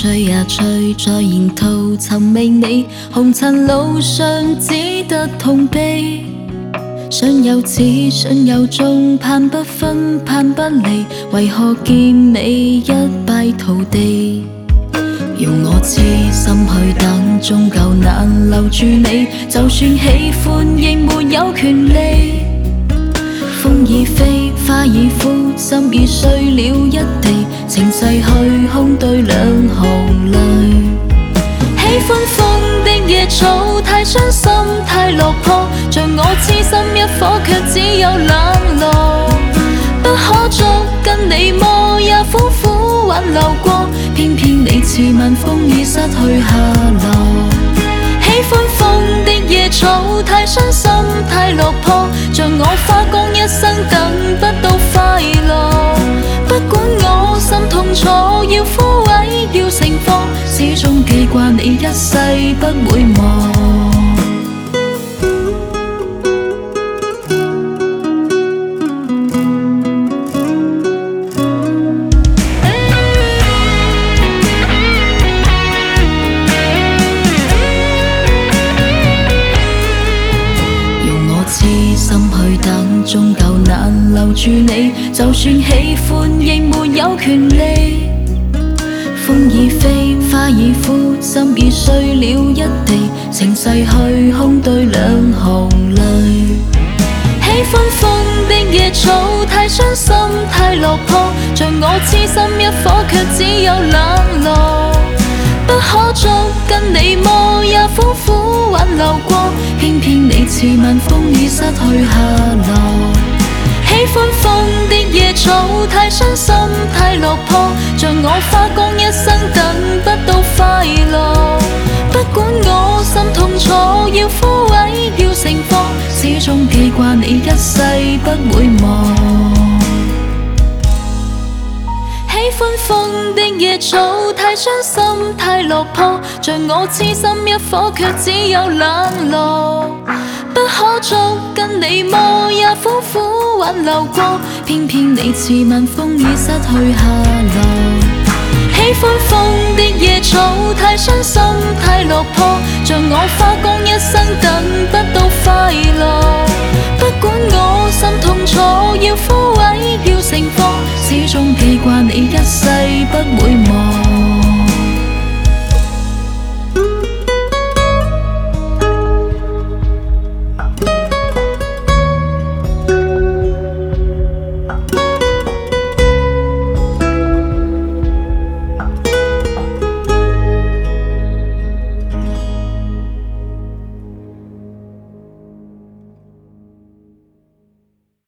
吹呀吹，在沿途尋覓你，紅塵路上只得痛悲。想有始，想有終，盼不分，盼不離，為何見美一敗塗地？用我痴心去等，終究難留住你。就算喜歡，亦沒有權利。風已飛，花已枯，心已碎了一地，情逝去，空對兩行淚。喜歡風的野草，太傷心，太落魄，像我痴心一顆，卻只有冷落。不可捉跟你摸，也苦苦挽留過，偏偏你似晚風已失去下落。喜歡風的野草，太傷心，太落魄，像我花光一生等不到快樂。不管我心痛楚，要枯萎，要盛放，始終記掛你一世不會忘。痴心去等，終究難留住你。就算喜歡，亦沒有權利。風已飛，花已枯，心已碎了一地，情逝去，空對兩行淚。喜歡風的野草，太傷心，太落魄，像我痴心一顆，卻只有冷落。不可捉跟你摸，也苦苦挽留過，偏偏你似晚風已失去下落。喜歡風的野草，太傷心，太落魄，像我花光一生等不到快樂。不管我心痛楚，要枯萎，要盛放，始終記掛你一世不會忘。喜歡風的野草，太傷心，太落魄，像我痴心一顆，卻只有冷落。不可捉跟你摸，也苦苦挽留過，偏偏你似晚風已失去下落。喜歡風的野草，太傷心，太落魄，像我花光一生等不到快樂。不管我心痛楚，要枯萎，要盛放，始終記掛你一世不會忘。